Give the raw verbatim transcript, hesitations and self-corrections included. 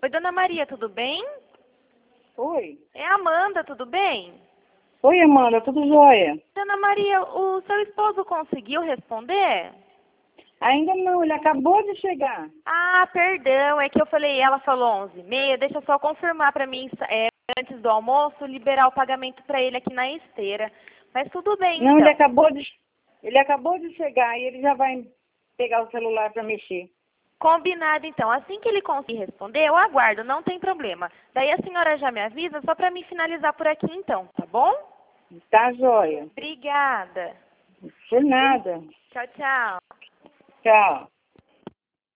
Oi, dona Maria, tudo bem? Oi. É a Amanda, tudo bem? Oi, Amanda, tudo jóia? Dona Maria, o seu esposo conseguiu responder? Ainda não, ele acabou de chegar. Ah, perdão, é que eu falei, ela falou onze e meia, deixa eu só confirmar para mim, é, antes do almoço, liberar o pagamento para ele aqui na esteira. Mas tudo bem, Não, então. ele acabou de, ele acabou de chegar e ele já vai pegar o celular para mexer. Combinado, então. Assim que ele conseguir responder, eu aguardo, não tem problema. Daí a senhora já me avisa, só para mim finalizar por aqui, então, tá bom? Tá jóia. Obrigada. Por nada. Tchau, tchau. Tchau.